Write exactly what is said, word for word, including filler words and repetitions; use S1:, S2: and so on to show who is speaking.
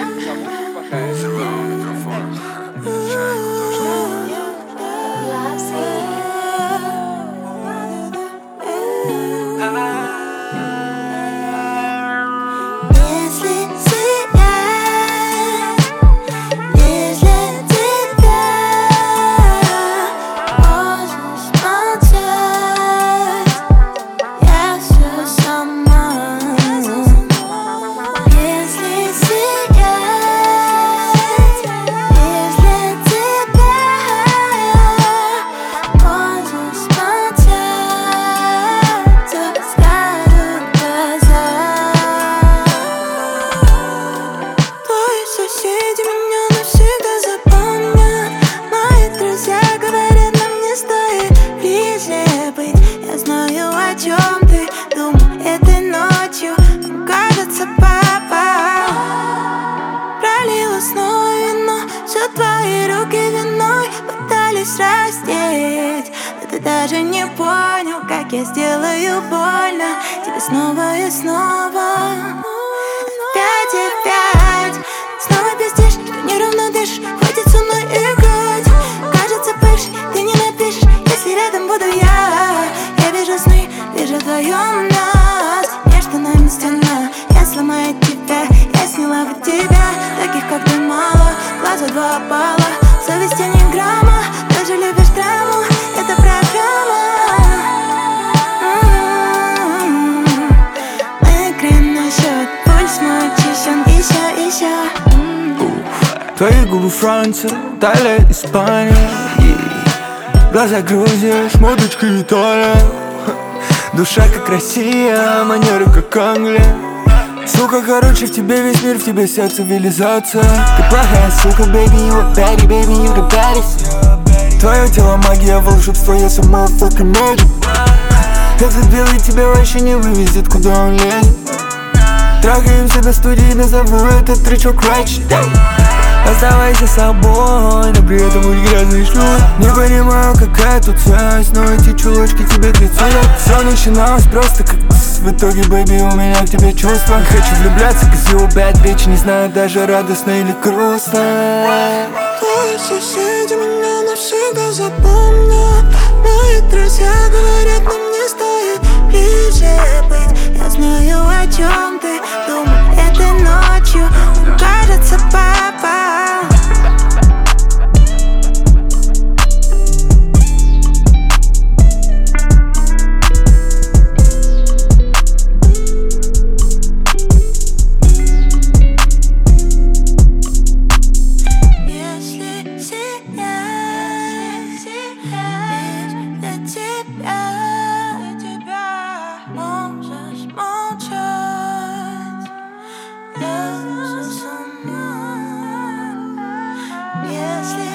S1: Раздеть, но ты даже не понял, как я сделаю больно тебе снова и снова. Пять и пять, снова пиздишь, что неровно дышишь, хватит со мной играть. Кажется, бывший, ты не напишешь, если рядом буду я. Я вижу сны, вижу вдвоем нас. Между нами стена, я сломаю тебя. Я сняла бы тебя, таких как ты мало. Глаза два балла, совести ни грамма. Даже любишь драму, это программа. м-м-м. Мы играем на счет, пульс мой очищен, еще, еще. м-м.
S2: Твои губы Франция, Италия, Испания, yeah. Глаза Грузия, шмоточка Италия. Душа как Россия, манеры как Англия. Сука, короче, в тебе весь мир, в тебе вся цивилизация. Ты плохая сука, baby, you a baddie, baby, you the baddest. Твое тело магия, волшебство, я сам motherfucking magic. Этот белый тебя вообще не вывезет, куда он лезет. Трахаемся до студии, назову этот тречок Ratchet. Оставайся собой, но при этом будь грязный шлюз. Не понимаю, какая тут связь, но эти чулочки тебе к лицу. Все начиналось просто как тс. В итоге, baby, у меня к тебе чувства. Не хочу влюбляться, cause you a bad bitch. Не знаю даже радостно или грустно.
S1: Твои соседи меня навсегда запомнят. Мои друзья говорят, нам не стоит ближе быть. Я знаю, о чем ты думал этой ночью. Кажется, папа. Если